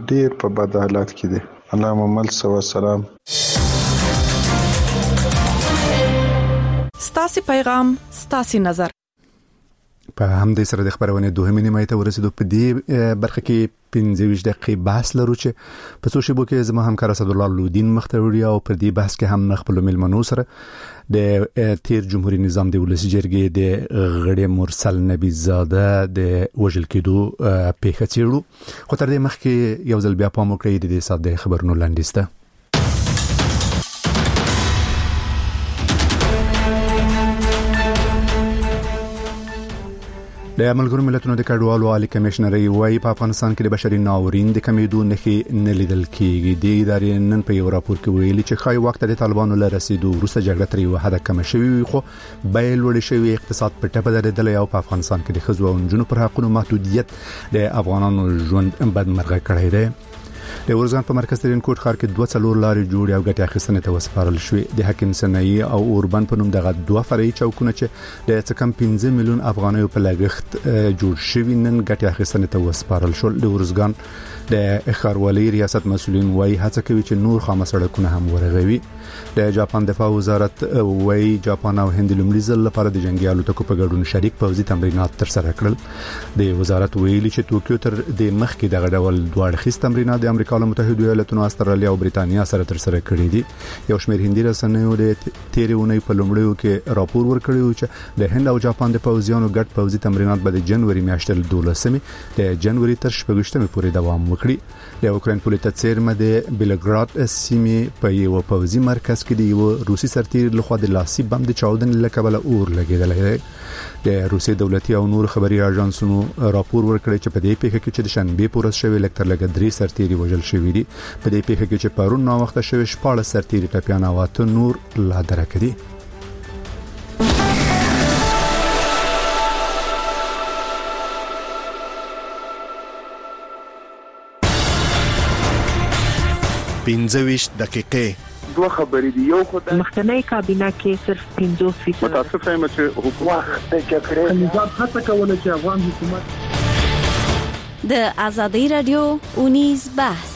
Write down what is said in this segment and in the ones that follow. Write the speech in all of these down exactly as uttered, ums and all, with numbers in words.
ډیر په بد حالت کې دي. الله محمد صلی الله علیه وسلم. ستاسو پیغام ستاسو نظر. په همدې سره د خبرونه دوهمه نیمه ته ورسېدو. په دې برخه کې پنځه ویشت دقیقې بحث لرو چې په څو شیبو کې زما همکار اسدالله لودین مختوری او پر دې بحث کې هم خپل ملمنو سره د تیر جمهوریت نظام د ولسی جرګې د غړي مرسل نبی زاده د وژل کېدو پیښه چیرلو. خو تر دې مخکې یو ځل بیا پام وکړئ د دې ساده خبرونو لاندې د ملګرو ملتونو د کډوالو عالی کمشنري وايي په افغانستان کې د بشري ناورین د کمیدو نښې نه لیدل کېږي. د ادارې نن په یو راپور کې ویلي چې خای وخت د طالبانو له رسیدو وروسته جګړه تر یو حد کم شوې وي، خو بیل وړ شوی اقتصاد په ټپه درېدلی او په افغانستان کې د ښځو او نجونو پر حقوقو محدودیت د افغانانو ژوند بدمرغه کړی دی. د ورزان په مرکز ترين کوټ ښار کې دوه څلور لارې جوړ او ګټه اخیستنې ته وسپارل شوې. د حکیم سنایي او اوربن په نوم دغه دوه فرعي چوکونه چې د څه کم پنځه میلیون افغانیو په لګښت جوړ شوي نن ګټه اخیستنې ته وسپارل شول. د ورزګان د ښاروالۍ ریاست مسؤلین وايي هڅه کوي چې نور خامه سړکونه هم ورغوي. د جاپان دفاع وزارت وايي جاپان او هند لومړي ځل لپاره د جنگي الوتکو په ګډون شریک پوځي تمرینات تر سره کړل. د وزارت ویلي چې توکیو تر د مخکې دغه ډول دوه اړخیز تمرینات د امریکا له متحده ایالاتونو، استرالیا او بریتانیا سره تر سره کړي دي. یو شمېر هندي رسنیو د تیرېونې په لومړیو کې راپور ورکړی چې د هند او جاپان د پوځیانو ګډ پوځي تمرینات به د جنوري میاشتې دولسمې د جنوري تر شپږشتمې پورې دوام وکړي. د اوکراین پولیټا څیرمه د بیلګراد سیمې په یو پوځي مرکز کې د یو روسي سرتیر لخوا د لاسي بم د چاودنې له کبله اور لګیدلی دی. د روسي دولتي او نور خبري اژانسونو راپور ورکړی چې په دې پیښه کې چې د شنبه پورس شوی لکتر لګ درې سرتیري وژل شوی دي. په دې پیښه کې چې پرون نو وخت شوی شپاړس سرتیري ټپيان او اته نور لا درک دي. پنځه ویشت دقیقې دوه خبرې دی. یو خو د مخکنی کابینه کې صرف پنځوس فیصد متاسفه یم چې حکومت د جګړې نظام هڅه کوله چې افغان حکومت د ازادي رادیو اونیز بحث.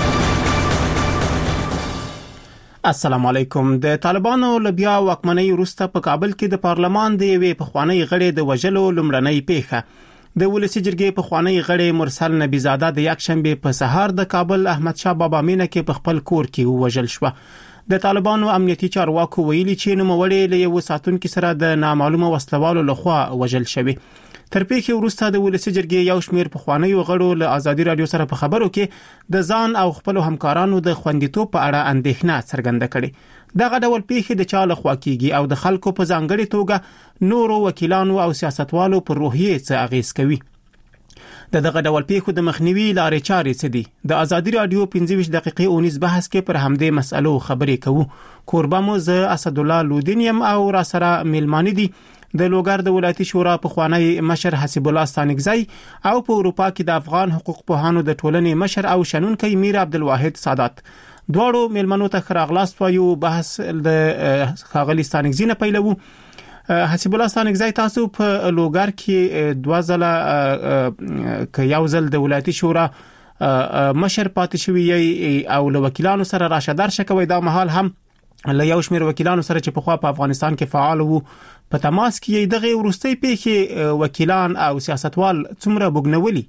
السلام علیکم. د طالبانو لبیا واکمنۍ وروسته په کابل کې د پارلمان د یوې پخوانی غړي د وژلو لومړنۍ پیښه د ولسی جرګې په خوانی غړي مرسل نبی زاده د یک شنبه په سهار د کابل احمد شاه بابا مینه کې په خپل کور کې وژل شو. د طالبانو امنیتي چارواکو ویلي چې نوموړی له یو ساتونکو سره د نامعلومه وسلوالو لخوا وژل شوی. تر پیښې وروسته د ولسی جرګې یو شمېر په خوانی غړو له ازادي رادیو سره په خبرو کې د ځان او خپل همکارانو د خوندیتوب په اړه اندېښنه څرګنده کړې. دغه ډول پیښې د چا لخوا کیږي او د خلکو په ځانګړي توګه نورو وکیلانو او سیاستوالو پر روحیه څه اغیز کوي. د دغه ډول پیښو د مخنیوي لارې چارې څه دي؟ د ازادي رادیو پنځه ویشت دقیقې اونیز بحث کې پر همدې مسألو خبرې کوو. کوربه مو زه اسدالله لودین یم او را سره میلمانه دي د لوګر د ولایتي شورا په خوانی مشر حسیب الله ستانکزی او په اروپا کې د افغان حقوق پوهانو د ټولنې مشر او شنونکی میر عبدالواحد سادات. دواړو میلمنو ته خراغلاست وایو. بحث د خاغلی ستانکزی نه پیلوو. حسیب الله ستانکزی تاسو په لوګر کې دوه ځله ک یو ځل د ولایتي شورا مشر پاتې شوی او له وکیلانو سره راشدار شکوي. دا مهال هم له یو شمېر وکیلانو سره چې په خوا په افغانستان کې فعال وو په تماس کې دغه ورستۍ پیښې وکیلان او سیاستوال څومره بوګنولي؟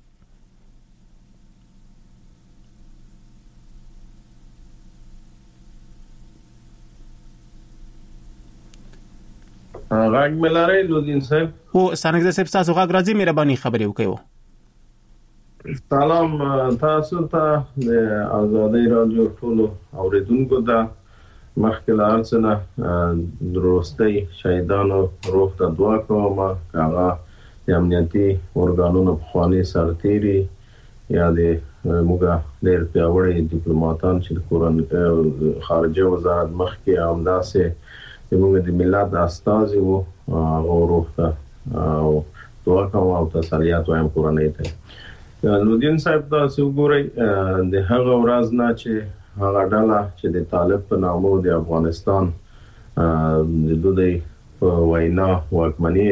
غاګ ملاره لودین صاحب او ستانکزی صاحب تاسو غاګ راځي مهرباني خبرې وکړو. سلام تاسو ته د ازادي رادیو ټولو اوریدونکو ته مخکې له هر څه نه درستی شهیدانو روح ته دعا کوم. هغه د امنیتي ارګانونو پخواني سرتیري یا د موږ ډېر پیاوړي ډیپلوماټان چې د کورن خارجه وزارت مخکې همداسې زموږ د ملت استازي وو هغه روح ته او دعا کوم او تسلیت وایم کورنۍ ته. لودین صاحب تاسو ګورئ د هغه ورځ نه چې هغه ډله چې د طالب په نامه د افغانستان د دوی په وینا واکمني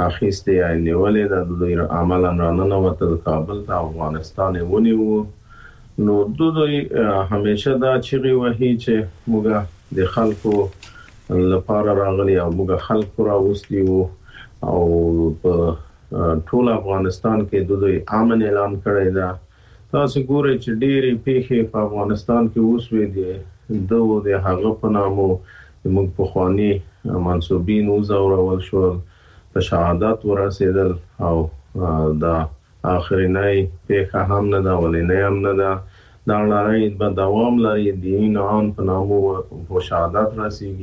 اخیستې نیولې د دوی عملاً راننوته د کابل ته افغانستان ونیو نو دوی همیشه دا چیغي وهي چې موږ د خلکو لپاره راغلي او موږ خلکو راوستي وو او په ټول افغانستان کې دوی امن اعلان کړی دا تاسو ګورئ چې ډېری پیښې په افغانستان کې اوسوي دي دوه د هغه په نامو موږ په خواني منسوبین وزورول شو په شهادت ورسېدل او دا اخرینای پیښه هم نه دا ولینې هم نه دا دا لړۍ په دوام لري دین ان په نامو په شهادت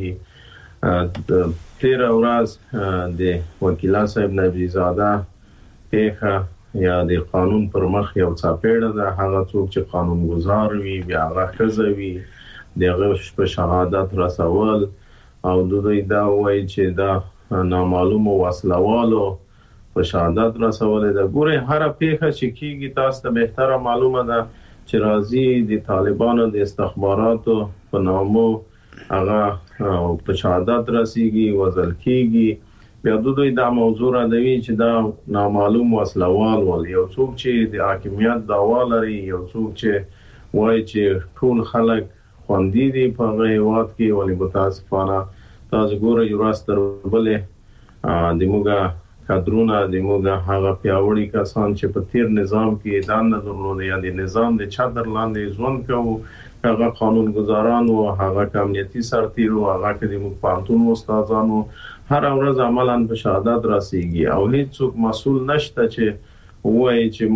رسیږي د تیر ورځ د وکیل صاحب نبی زاده پیښه یا د قانون پر مخ یو څاپېړه ده هغه څوک چې قانون گزار وي بیا هغه خزوي دغه په شهادت رسول او دوی دا وایي چې دا نامعلومه وسلوالو په شهادت رسول ده ګوره هر پیښه چې کیږي تاسو ته بهتره معلومه ده چې راځي د طالبانو د استخباراتو په نامو هغه په شهادت رسیږي وزل کیږي بیا دوی دا موضوع را دی چې دا نامعلوم وسلوال ول یو څوک چې د حاکمیت دعوا لري یو څوک چې وایي چې ټول خلک خوندي دي په هیواد کې ولې متاسفانه تاسو ګورئ یو راستر بلې د موږ کادرونه د موږ هغه پیاوړي کسان چې په تیر نظام کې دان نه درلود یا د نظام د چادر لاندې ژوند کوي هغه قانون گزاران او هغه کمیټي سرتیرو هغه کې د موږ پانتون استادانو هر ورځ عملاً په شهادت راسيږي او هیڅوک مسؤل نشته چې وایي چې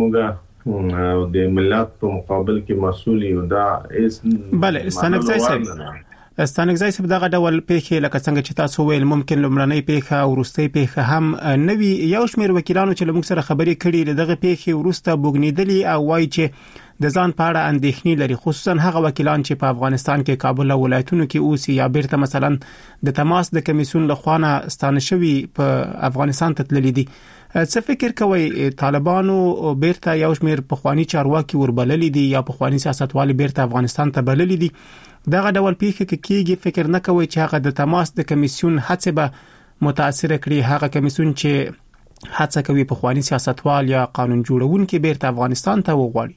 موږ د ملت په مقابل کې مسؤل یو دا اس بله استانګزای صاحب استانګزای صاحب دغه ډول پیښې لکه څنګه چې تاسو ویل ممکن لمړنۍ پیښه او وروستۍ پیښه هم نوي یو شمېر وکیلانو چې موږ سره خبرې کړي دغه پیښې وروسته بوګنیدلي او وایي چې د ځان په اړه اندېښنې لري خصوصا هغه وکیلان چې په افغانستان کې کابل او ولایتونو کې اوسي یا بیرته مثلا د تماس د کمیسیون لخوا نه ستانه شوي په افغانستان ته تللي دي څه فکر کوي طالبانو بیرته یو شمېر پخوانی چارواکي وربللي دي یا پخوانی سیاستوال بیرته افغانستان ته بللي دي دغه ډول پیښه کېږي فکر نه کوي چې هغه د تماس د کمیسیون هڅه به متاثر کړي هغه کمیسیون چې هڅه کوي پخوانی سیاستوال یا قانون جوړونکي بیرته افغانستان ته وغواړي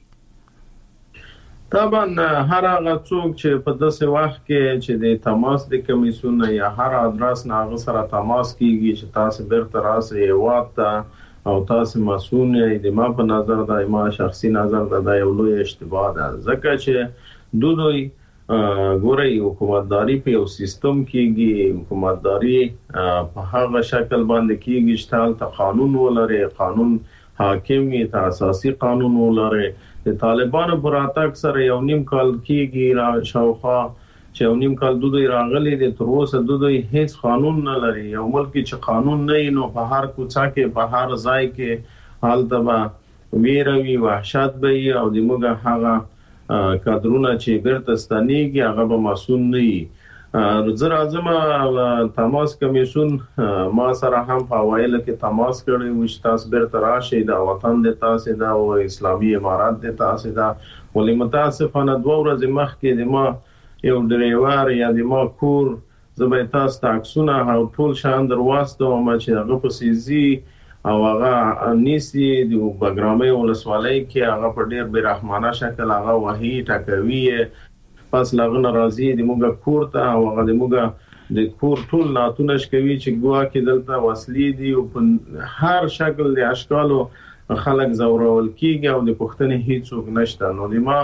طبعا هر هغه څوک چې په داسې وخت کې چې د تماس د کمیسیون یا هر ادرس نه هغه سره تماس کیږي چې تاسو بیرته راسي هیواد او تاسو مسؤل یې د ما په نظر د ما شخصي نظر د یو لوی اشتباه ده ځکه چې دوی ګوري حکومتداري په یو سیستم کېږي حکومتداري په هغه شکل باندې کېږي چې تل قانون ولري قانون حاکمي ته اساسي قانون ولري د طالبانو پر اتاک سره یو نیم کال کېږي را شاوخوا چې یو نیم کال دوی راغلي دي تر اوسه دوی هیڅ قانون نه لري یو ملک چې قانون نه نو په هر کوڅه کې په هر ځای کې حال تبا ویروي وحشت به او د موږ هغه کادرونه چې بیرته ستنېږي هغه به مسؤل نه وي زه راځم تماس کمیسیون ما سره هم په وایله کې تماس کړی و چې تاسو بیرته راشئ د وطن د تاسو د اسلامي امارات د تاسو د ولې متاسفانه دوه ورځې مخکې د ما یو ډرایور یا د ما کور زبې تاسو تاکسونه او ټول شان درواستو ما چې هغه په سيزي او هغه نيسي د بګرامي ولسوالۍ کې هغه په ډېر بیرحمانه شکل هغه وਹੀ ټکوي پس لغه ناراضي د موږ کور ته او هغه د موږ د کور ټول ناتونش کوي چې ګوا کې دلته وسلې دي او په هر شکل د اشکالو خلک زورول کیږي او د پښتنې هیڅوک نشته نو د ما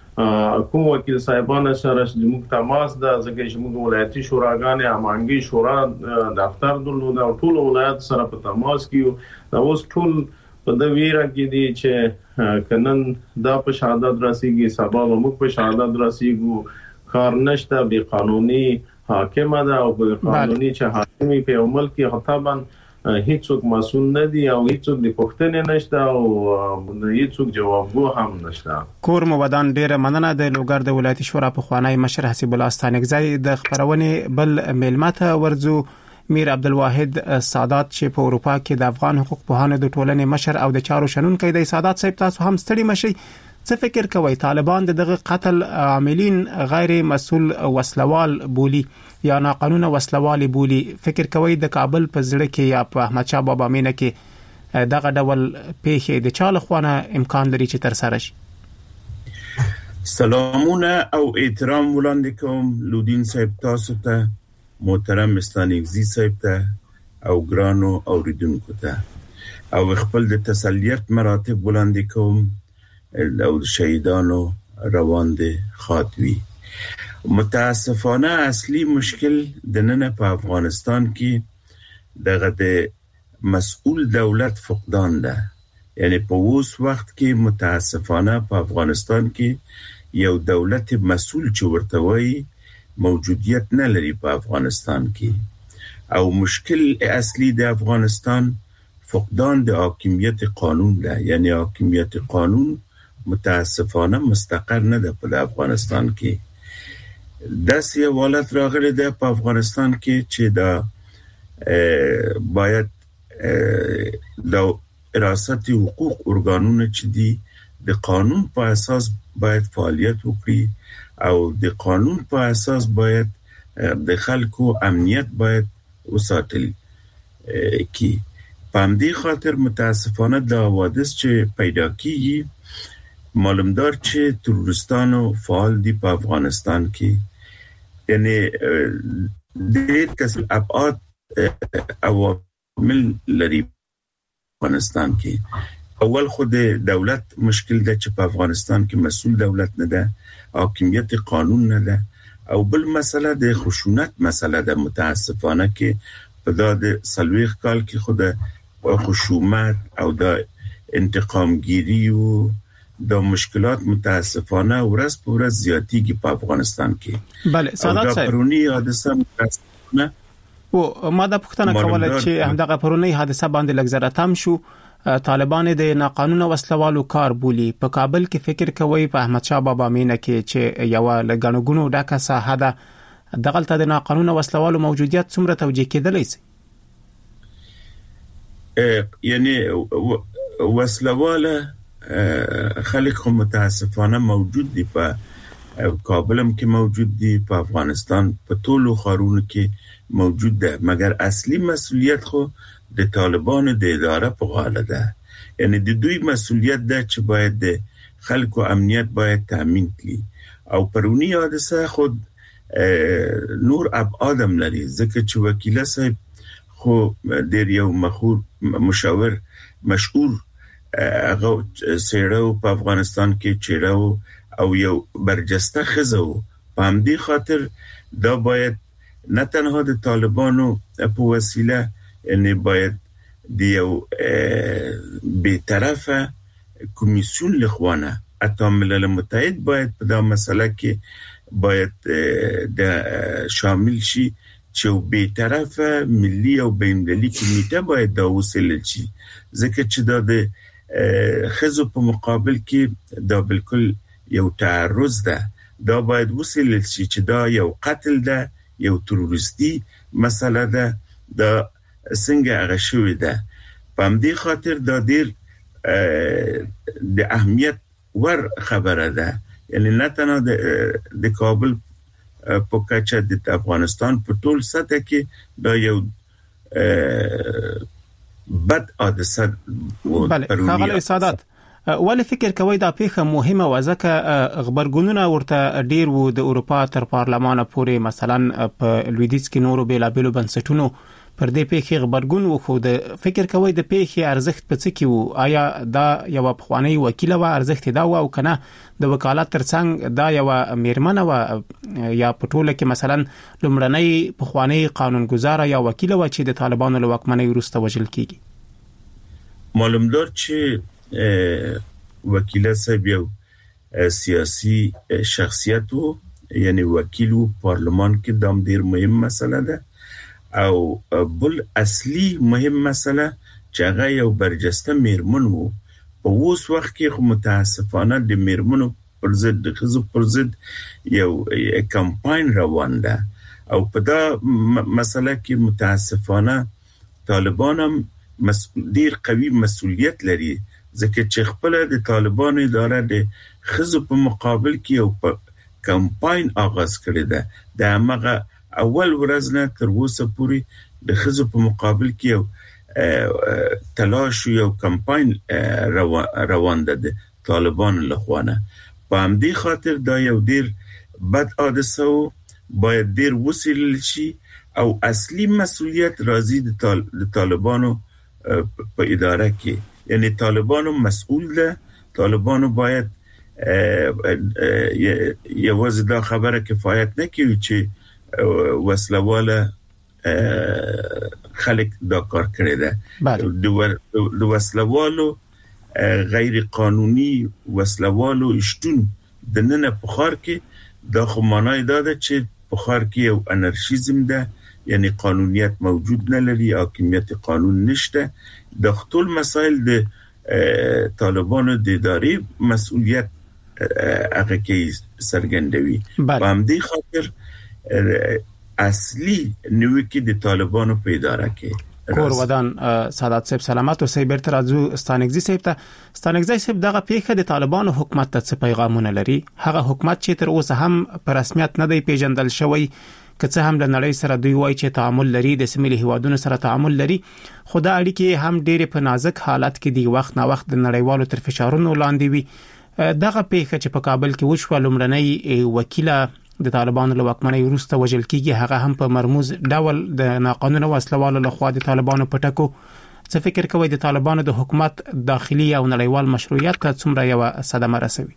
کوم وکیل صاحبانه سره د موږ تماس د ځکه چې موږ ولایتي شوراګانې امانګي شورا دفتر درلود او ټول ولایت سره په تماس کیو دا اوس ټول په د ویره کې دي چې کنن دا په شهادت راسيږي سبا موږ په شهادت راسيږو کار نشته به قانوني حاکم ده او به قانوني چې حاکمي په عمل کې خطابن هیڅوک مسؤل نه دي او هیڅوک د پښتنې نشته او هیڅوک جوابګو هم نشته کور مو ودان ډیره مننه د لوګر د ولایتي شورا په خوانی مشر حسیب الله استانګزای د خبرونه بل میلمته ورزو میر عبدالواحد سادات چې په اروپا کې د افغان حقوق پوهانو د ټولنې مشر او د چارو شنونکي د سادات صاحب تاسو هم ستړي مشي څه فکر کوي طالبان دغه قتل عاملین غیر مسؤل وسلوال بولی یا ناقانونه وسلوال بولی فکر کوي د کابل په ځړه کې یا په احمد شاه بابا مینه کې دغه ډول پیښې د چاله خوانه امکان لري چې تر سره شي سلامونه او احترام وړاندې کوم لودین صاحب تاسو ته محترم استانګزي صاحب ته او ګرانو اوریدونکو ته او خپل د تسلیت مراتب وړاندې کوم او شهیدانو روان دي خاطوي. متاسفانه اصلي مشکل د نن په افغانستان کې دغه د مسؤل دولت فقدان ده. یعنی په اوس وخت کې متاسفانه په افغانستان کې یو دولت مسؤل چې ورته وایي موجودیت نه لري په افغانستان کې او مشکل اصلي د افغانستان فقدان د حاکمیت قانون ده. یعنی حاکمیت قانون متاسفانه مستقر نه ده په افغانستان کې. داسې حالت راغلی ده په افغانستان کې چې دا باید دا حراست حقوق ارګانونه چې دي د قانون په اساس باید فعالیت وکړي او د قانون په اساس باید د خلکو امنیت باید وساتل کی. په همدې خاطر متاسفانه د حوادث چې پیدا کیږي معلومدار چې تروریستانو فعال دي په افغانستان کې. یعنی د کسب ابعاد عوامل لري افغانستان کې. اول خود دولت مشکل ده چې په افغانستان کې مسؤل دولت نه ده، حاکمیت قانون نه ده، او بل مسله د خشونت مسله ده. متاسفانه کې په دا د سلويخ کال کې خود خشومت او د انتقامگیری او د مشکلات متاسفانه ورځ په ورځ زیاتیږي په افغانستان کې. بله سادات صاحب، پرونی حادثه متاسفانه او ما د پښتنه کوله چې همدغه پرونی حادثه باندې لګزره تم شو. طالبان د ناقانونه وسلوالو کار بولی. په کابل کې فکر کوي په احمد شاه بابا مینه کې چې یو لګنګونو ډاکه ساحه ده، دغلته د ناقانونه وسلوالو موجودیت څومره توجیه کېدلی شي؟ یعنی وسلواله خلک هم متاسفانه موجود دي، په کابل هم کې موجود دي، په افغانستان په ټولو ښارونو کې موجود ده، مګر اصلي مسؤلیت خو د طالبانو د اداره په غاړه ده. یعنی د دوی مسؤلیت ده چې باید د خلکو امنیت باید تامین کړي. او پرونی حادثه خود نور ابعاد هم لري، ځکه چې وکیل صاحب خو ډېر یو مشهور مشاور مشهور هغه سیړو په افغانستان کې چیرې او یو برجسته خزو. په همدې خاطر دا باید نه تنها د طالبانو په وسیله، یعنی باید دیو بی‌طرفه کمیسیون لخوانه اتا ملل متحد باید په دا مسئله کې باید د شامل شي چې بی‌طرفه ملی او بین‌المللي کمیټه باید دا وسیل شي، ځکه چې دا د خزو په مقابل کې دا بالکل یو تعرض ده. دا باید وسیل شي چې دا یو قتل ده، یو تروریستی مسئله ده، دا څنګه هغه شوی ده. په همدې خاطر دا ډېر د اهمیت ور خبره ده. یعنی نه تنها د کابل په کچه د افغانستان په ټول سطح کې دا یو بد حادثه. بله ښاغلی سادات، ولې فکر کوئ دا پیښه مهمه وه؟ ځکه غبرګونونه ورته ډېر وو د اروپا تر پارلمانه پورې، مثلا په لویدیځ کې نورو بېلابېلو بنسټونو پر دې پیښې غبرګون وښود. فکر کوئ د پیښې ارزښت په څه کې وو؟ آیا دا یو پخوانی وکیل و ارزښت دا و او کنه د وکالت ترڅنګ دا یو میرمنه و، یا په ټوله کې مثلا لومړنۍ پخوانی قانونګذار یا وکیل و چې د طالبانو له واکمنۍ وروسته وژل کیږي؟ معلومدار چې وکیل صاحب یو سیاسي شخصیت و، یعنی وکیل و پارلمان کې دام ډیر مهم مسله ده. او بل اصلي مهم مسله چې هغه یو برجسته میرمن وو. په اوس وخت کې خو متاسفانه د میرمنو پر ضد د ښځو پر ضد یو کمپاین روان ده، او په دا مسله کې متاسفانه طالبان هم ډیر قوي مسؤلیت لري، ځکه چې خپل د طالبانو اداره د ښځو په مقابل کې یو کمپاین آغاز کړی ده. د هغه اول ورځ نه تر اوسه پورې د ښځو په مقابل کې یو تلاش یو کمپاین روان ده د طالبانو لخوا نه. په همدې خاطر دا یو ډیر بد عادت وو، باید ډیر وسیل شي او اصلي مسؤلیت راځي د طال... طالبانو په اداره کې، یعنی طالبانو مسؤل ده. طالبانو باید یوازې دا خبره کفایت نه کوي چې وسلواله خلک دا کار کړی ده. د وسلوالو غیر قانوني وسلوالو شتون د نن په ښار کې دا خو معنی دا ده چې په ښار کې یو انارشیزم ده، یعنی قانونیت موجود نه لري، حاکمیت قانون نشته. د ټول مسائل د طالبانو د ادارې مسؤلیت هغه کې سرګندوي. په همدې خاطر اصلي نوې کې د طالبانو په اداره کې کور ودان سادات صاحب سلامات او سیبر ترازو ستانګزي صاحب ته ستانګزي صاحب دغه پیښه د طالبانو حکومت ته څه پیغامونه لري؟ هغه حکومت چې تر اوسه هم په رسمیت نه دی پیژندل شوی، که څه هم له نړۍ سره دوی وایي چې تعامل لري، د سیمې هیوادونو سره تعامل لري، خو دا اړیکې هم ډېر په نازک حالت کې دی، وخت نا وخت د نړیوالو تر فشارونو لاندې وي. دغه پیښه چې په کابل کې وشوه، لومړنۍ وکیله د طالبانو له واکمنۍ وروسته وژل کیږي، هغه هم په مرموز ډول د ناقانونه وسلوالو لخوا د طالبانو پټکو. څه فکر کوئ د طالبانو د حکومت داخلي او نړیوال مشروعیت ته څومره یو صدمه رسوي؟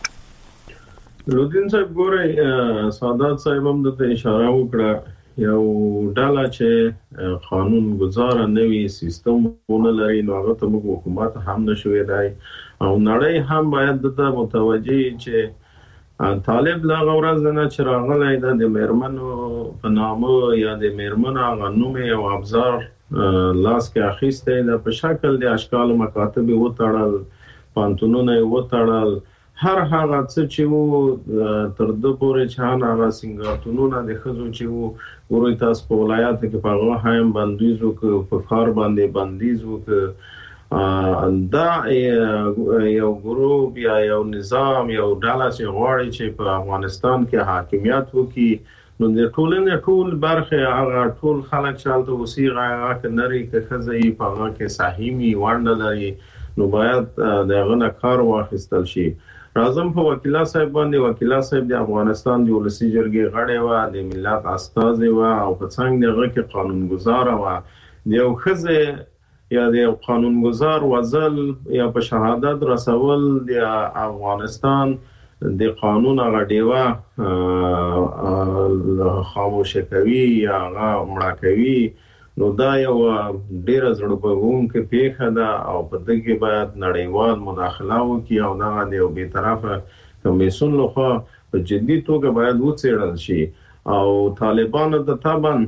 لودین صاحب ګورئ، سادات صاحب هم د اشاره وکړه، یو ډله چې قانون گزار نوي سیستم ونه لري، نو هغه ته موږ حکومت هم نشوي دی او نړۍ هم باید د متوجي چې طالب لا غورز نه چراغلای د میرمنو په نامه یا د میرمنو غنومه او ابزار لاس کې اخیسته د په شکل د اشکال مکاتب و تړل، پانتونونه و تړل، هر هغه څه چې وو تر د پورې چان هغه سنگارتونونه د خزو چې وو ورته تاسو په ولایت کې په هغه هم بندیزو کې په کار باندې بندیزو کې دا یو ګروپ یا یو نظام یو ډله چې غواړي چې په افغانستان کې حاکمیت وکړي، نو د ټولنې ټول برخه هغه ټول خلک چالت وسیغه هغه کنري کې خزې په هغه کې ساحمي وانډه لري، نو باید دغه نه کار واخیستل شي. راځم په وکیلا صاحب باندې. وکیلا صاحب د افغانستان د ولسی جرګې غړی و، د ملت استازی و او په څنګه دغه کې قانونګذار و، د یو خزې یا د قانونګذار وزل یا په شهادت رسول د افغانستان د قانون هغه دیوا خاموش کوي یا هغه مړه کوي، نو دا یو ډیر زړه بغون کې پیښه ده او په دې کې باید نړیوال مداخله وکړي او دا د یو بیطرفه کمیسیون لخوا په جدي توګه باید وڅېړل شي. او طالبانو د تابن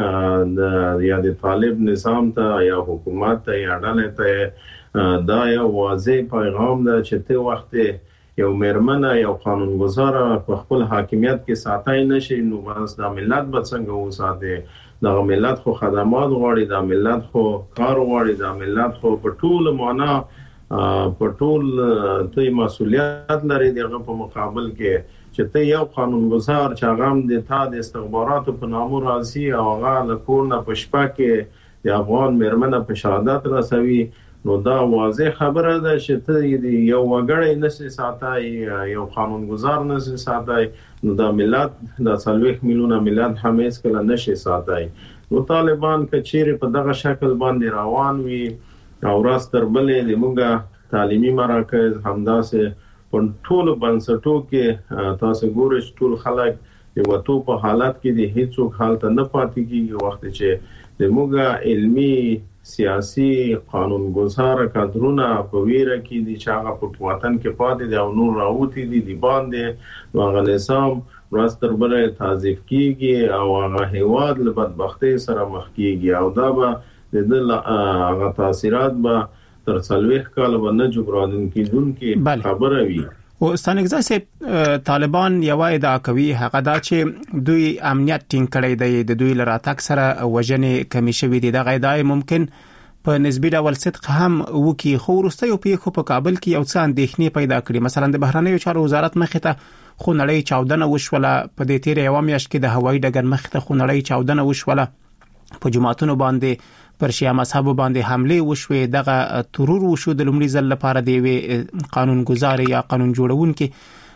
یا د طالب نظام ته یا حکومت ته یا ډلې ته دا یو واضح پیغام ده چې ته وخت یو میرمنه یو قانونګذار په خپل حاکمیت کې ساتای نشي، نو بس دا ملت به څنګه وساتي؟ دا ملت خو خدمات غواړي، دا ملت خو کار غواړي، دا ملت خو په ټول معنا په ټول ته مسؤلیت لري دغه په مقابل کې چې ته یو قانونګذار چې هغه هم د تا د استخباراتو په نامو راځي او هغه له کور نه په شپه کې د افغان میرمنه په شهادت رسوي، نو دا واضح خبره ده چې ته یو وګړی نشي ساتای، یو قانونګذار نشي ساتای، نو دا ملت د څلوېښت میلیونه ملت هم هیڅ کله نشي ساتای. نو طالبان کچېرې په دغه شکل باندې روان وي او راست تر بلې د موږ تعلیمي مراکز همداسې په ټول بنسټو کې تاسو ګورئ ټول خلک د وټو په حالت کې د هیڅوک حالت نه پاتې کیږي، وخت چې د موږ علمي سیاسي قانونګذار کادرونه په ویره کې دي چې هغه په وطن کې پاتې دي او نور راوتی دي د باندې هغه نظام راست تر بلې تعذیب کیږي او هغه هیواد له بدبختی سره مخ کیږي او دا به د هغه تاثیرات به تر څلوېښت کال باندې جبران کیدونکې خبره وي. او ستانګزا صاحب طالبان یو ادعا کوي هغه دا چې دوی امنیت ټینګ کړی دی، د دوی لراتک سره وژنې کمی شوې دي، دغه ادعا ممکن په نسبی ډول صدق هم وکي، خو وروسته یو پیښه په کابل کې یو څه اندېښنې پیدا کړې. مثلا د بهرنیو چارو وزارت مخې ته خو نړۍ چاودنه وشوله، په دې تیر یو میاشت کې د هوایي ډګر مخې ته خو نړۍ چاودنه وشوله، په جماعتونو باندې پر شیعه مذهب باندې حمله وشوه، دغه ترور وشو د لومړي ځل لپاره دی قانون گزار یا قانون جوړونکي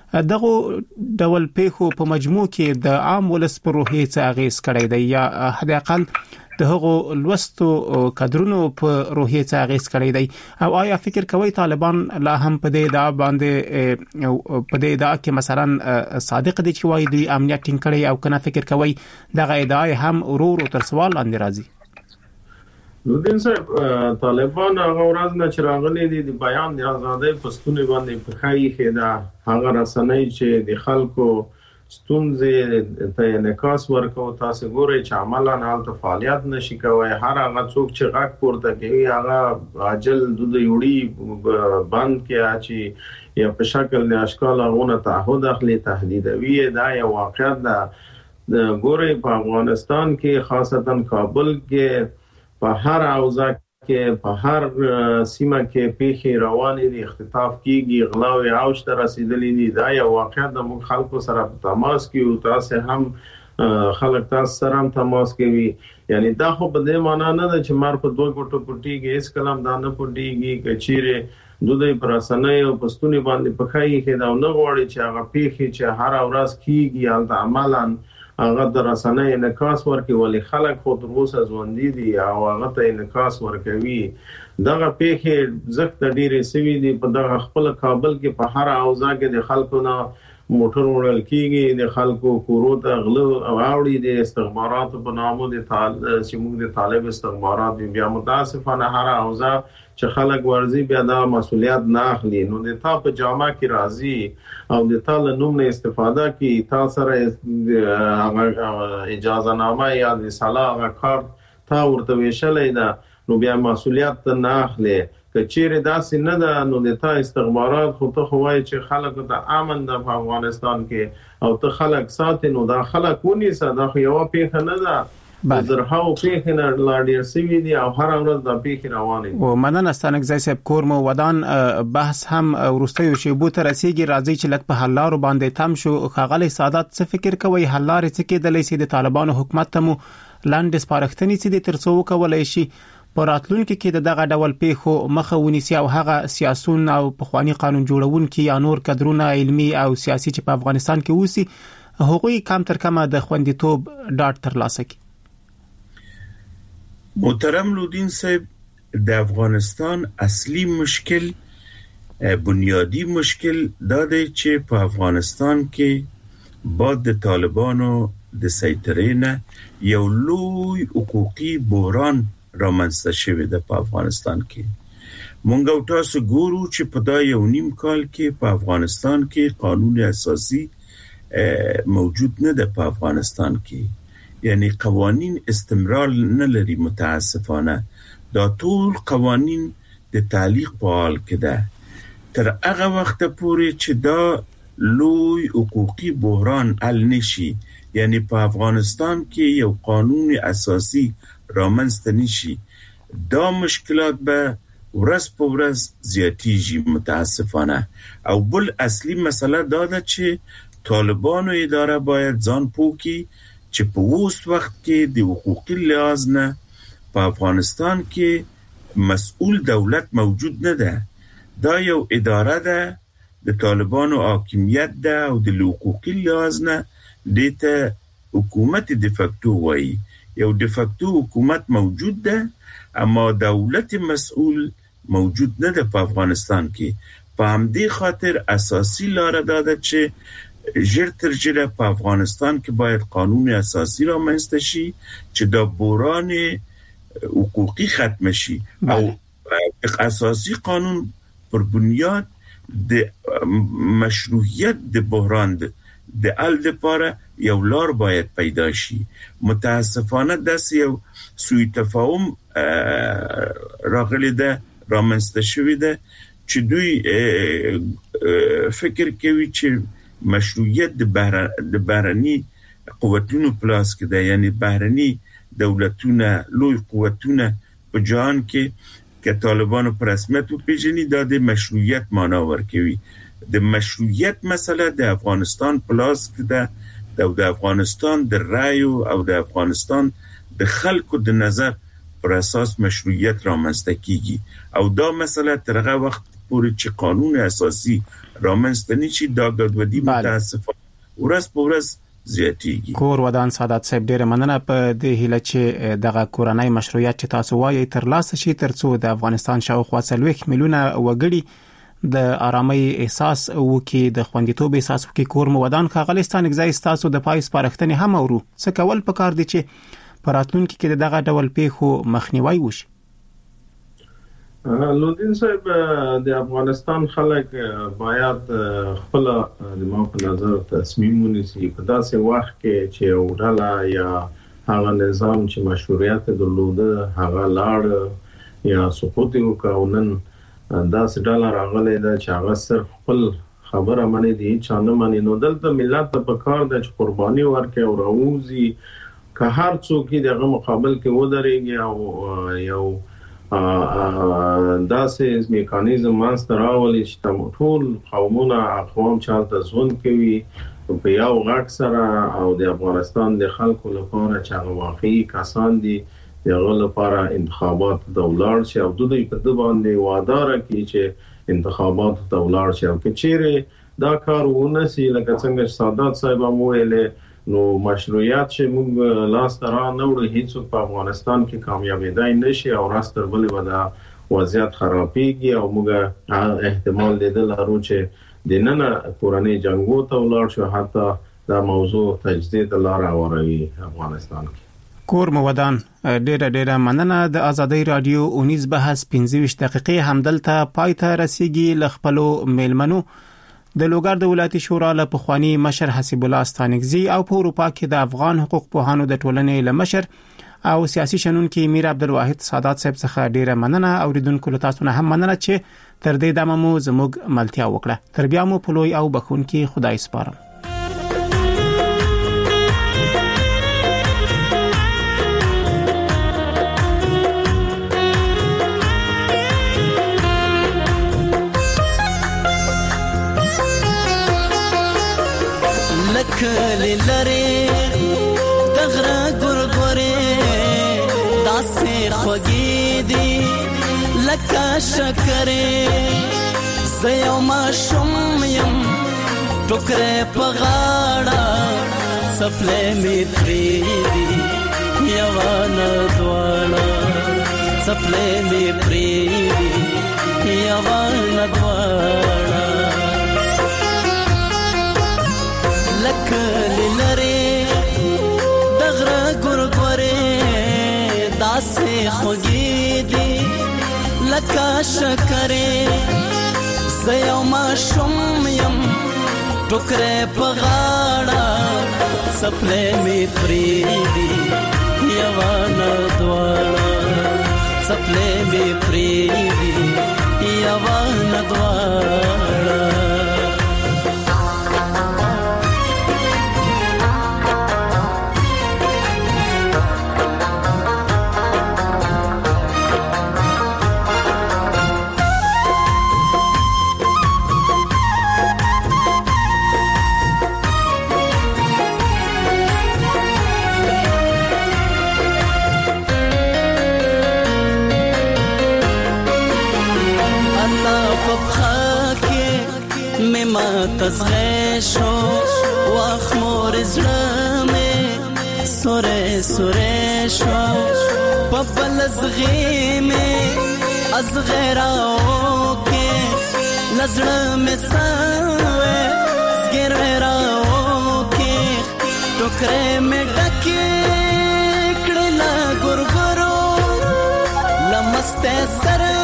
دغه ډول پیښو په مجموع کې د عام ولس پر روحیه څه اغیز کړی دی یا حد اقل د هغو لوستو کادرونو په روحیه څه اغیز کړی دی او آیا فکر کوي طالبان لا هم په دې ادعا باندې په دې ادعا کې مثلا صادق دي چې وایي دوی امنیت ټینګ کړی او کنه فکر کوي دغه ادعا هم ورور تر سوال لاندې راځي؟ لودین صاحب طالبان هغه ورځ نه چې راغلي دي د بیان د ازادۍ په ستوني باندې په خایي کې دا هغه رسنۍ چې د خلکو ستونزې ته انعکاس ورکو تاسو ګورئ چې عملاً حالت فعالیت نشي کوي هر هغه څوک چې غږ پورته کوي هغه عاجل د یوړي بند کې اچي یا په شکل د اشکال هغه تعهد اخلي تهدیدوي دا یو واقعیت ده ګورئ په افغانستان کې خاصتا کابل کې په هر اوضاع کې په هر سیمه کې پیښې روانې دي اختطاف کیږي غلاوي اوج ته رسیدلې دي دا یو واقعیت د موږ خلکو سره په تماس کې او تاسو هم خلک تاسو سره هم تماس کوي یعنی دا خو په دې معنی نه ده چې مار په دوه ګټو پټیږي اس کلام دا نه پټیږي کچيره دوی پر اسنۍ او پښتوني باندې پخایي کې دا نه غوړي چې هغه پیښې چې هر ورځ کیږي حالت عملاً هغه در رسنۍ انعکاس ورکوي ولې خلک خو تر اوسه ژوندۍ دي او هغه ته انعکاس ورکوي دغه پیښې زخت ډېرې سوي دي په دغه خپل کابل کې په هر اوضاع کې د خلکو نه موټر وړل کیږي د خلکو کورو ته غلو او اوړي د استخبارات په نامو د طالب چې موږ د طالب استخبارات بیا متاسفانه هر اوضاع چې خلک ورزي بیا دا مسولیت نه اخلي نو د تا په جامه کې راځي او د تا له نوم نه استفاده کوي تا سره اجازه نامه یا د صلاح کارت تا ورته ویشلې ده نو بیا مسولیت نه اخلي کچېره داسې نه ده نو د تا استخبارات خو ته خوای چې خلک ته امن د افغانستان کې او ته خلک ساتي نو دا خلک ونی ساده خو یو پیښه نه ده زرهاو پیښې نه لاړ سوي دي او هر ورځ د پیښې روانې دي او مننه ستانک ځای صاحب کورمو ودان بحث هم ورستیو شیبو ته رسیدي راځي چې لک په حلارو باندې تم شو خاغلی سعادت څه فکر کوي حلار څه کېدلې سي د طالبانو حکومت ته مو لاندې سپارښتنې سي د ترڅو کولای شي پراتلونکو کې دغه ډول پیښو مخه ونیسي او هغه سیاسون او پخوانی قانون جوړونکي یا نور کډرونه علمي او سیاسي چې په افغانستان کې وسی هغوی کم تر کمه د خوندیتوب ډاټ ترلاسه کړي. محترم لودین صاحب د افغانستان اصلي مشکل بنیادی مشکل دا دی چې په افغانستان کې بعد د طالبانو د سیطرې نه یو لوی حقوقي بحران رامنځته شوی دی په افغانستان کې مونږ او تاسو ګورو چې په دا یو نیم کال کې په افغانستان کې قانون اساسي موجود نه دی په افغانستان کې یعنی قوانین استمرار نه لري متاسفانه دا ټول قوانین د تعلیق په حال کې ده تر هغه وخت پورې چې دا لوی حقوقي بحران حل نشي یعنی په افغانستان کې یو قانون اساسي رامنځته نشي دا مشکلات به ورځ په ورځ زیاتیږي متاسفانه او بل اصلي مسله دا ده چې طالبانو اداره باید ځان پوکي چې په اوس وخت کې د حقوقي لحاظ نه په افغانستان کې مسؤل دولت موجود نه ده دا یو اداره ده د طالبانو حاکمیت ده او د حقوقي لحاظ نه دته حکومت د فاکتو وایي یو د فاکتو حکومت موجود ده اما دولت مسؤل موجود نه ده په افغانستان کې په همدې خاطر اساسي لار ده چې ژر تر ژره په افغانستان کې باید قانون اساسي رامنځته شي چې د بحران حقوقي ختم شي او اساسي قانون پر بنیاد د مشروعیت د بحران د حل لپاره یو لار باید پیدا شي متاسفانه داسې یو سوء تفاهم راغلی ده رامنځته شوی ده چې دوی فکر کوي چې مشروعیت د بهر د بهرني قوتونو پلاس کې ده یعنی بهرني دولتونه لوی قوتونه په جهان کې چې طالبانو پر رسمیت پیژني د مشروعیت معنا ورکوي د مشروعیت مسله د افغانستان پلاس کې ده د افغانستان د رایو او د افغانستان د خلکو د نظر پر اساس مشروعیت رامنځته کیږي او دا مسله تر هغه وخت پورې چې قانون اساسي رامنځته نشي دا ګډوډي متاسفانه ورځ په ورځ زیاتیږي. کور ودان سعادت صاحب ډیره مننه په دې هیله چې دغه کورنۍ مشروعیت چې تاسو وایي تر لاسه شي ترڅو د افغانستان شاوخوا څلوېښت میلیونه وګړي د آرامۍ احساس وکي د خوندیتوب احساس وکي. کور مو ودان خغلستان اگزای تاسو د پای سپارښتنې هم اورو څه کول پکار دي چې پراتلونکو کې دغه ډول پیښو مخنیوي وشي. لودین صاحب د افغانستان خلک باید خپل د ما په نظر تصمیم ونیسي په داسې وخت کې چې وړاله یا هغه نظام چې مشروعیت درلوده هغه لاړ یا سقوط وکاونن داسې ډالر راغلی دا چې هغه صرف خپل خبره مني دي چې نه مني نو دلته ملت په کار د قرباني ورکړي او راوځي که هر څوک دغه مقابل کې ودرېږي او یو داسې میکانیزم مانستر راولي چې ټول قومونه اقوام چالت ژوند کوي په یو غږ سره او د افغانستان د خلکو لپاره چې هغه واقعي کسان دي دغه لپاره انتخابات د ولاړ شي او د دوی په د باندې وعده راکړي چې انتخابات د ولاړ شي او که چیرې دا کار ونه سي لکه څنګه سعادت صاحب مو ویلې نو مشروعیت چې موږ لاس تر نه وړو هیڅ په افغانستان کې کامیابیدای نشي او راستر بلې ودا وضعیت خرابېږي او موږ احتمال لیدل لرو چې د نن کورنۍ جنگو ته ولاړ شو حتی دا موضوع تجدید لار اوروي افغانستان کې. کور مو ودان ډېر ډېر مننه. د ازادي رادیو اونیز بحث پنځه ویشت دقیقې همدلته پای ته رسیدي. لخپلو میلمنو د لوګر د ولایتي شورا له پخوانی مشر حسیب الله ستانکزی او په اروپا کې د افغان حقوق پوهانو د ټولنې له مشر او سیاسي شنونکي میر عبدالواحد سادات صاحب څخه ډیره مننه. اوریدونکو له تاسو نه هم مننه چې تر دې دمه مو زموږ ملتیا وکړه. تر بیا مو په لوی او بخونکي خدای سپارم. کلی لري دغره ګورګوري داسې خوږې دي لکه شکرې زه یو ماشوم یم ټوکرې په غاړه څپلۍ مې پرېږدي یوه نه دواړه څپلۍ مې پرېږدي یوه نه دواړه لکلی لري دغره ګورګورې داسې خوږې دي لکه شکرې زه یو ماشوم یم ټوکرې په غاړه څپلۍ مې پرېږدي یوه نه دواړه څپلۍ مې پرېږدي یوه نه دواړه. تزغه شو واخ مور زړه مې سوره سوره شو په بل زغې مې از غیراو کې لزړه مې سوې زګر راو کې ټوکرې مې ډکې کړل ګورګورو لمسته سر